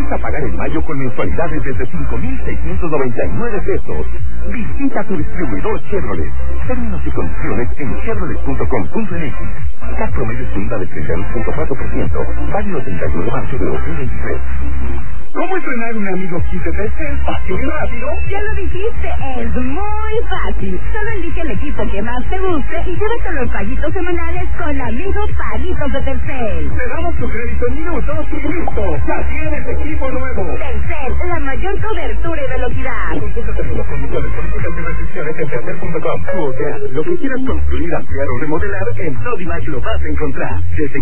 Empieza a pagar en mayo con mensualidades desde 5,699 pesos. Visita tu distribuidor Chevrolet. Términos y condiciones en chevrolet.com.mx. CAT promedio segunda de 32.4%. Válido 31 de marzo de 2023. ¿Cómo entrenar un amigo kit de Telcel? ¿Fácil y rápido? Ya lo dijiste, es muy fácil. Solo elige el equipo que más te guste y llévate los paguitos semanales con amigos paguitos de Telcel. Te damos tu crédito en minutos y listo. Ya tienes equipo nuevo. Telcel, la mayor cobertura y velocidad. Consulta las condiciones, políticas y restricciones en telcel.com. Tu hogar, lo que quieras construir, ampliar o remodelar, en Sodimac lo vas a encontrar. Desde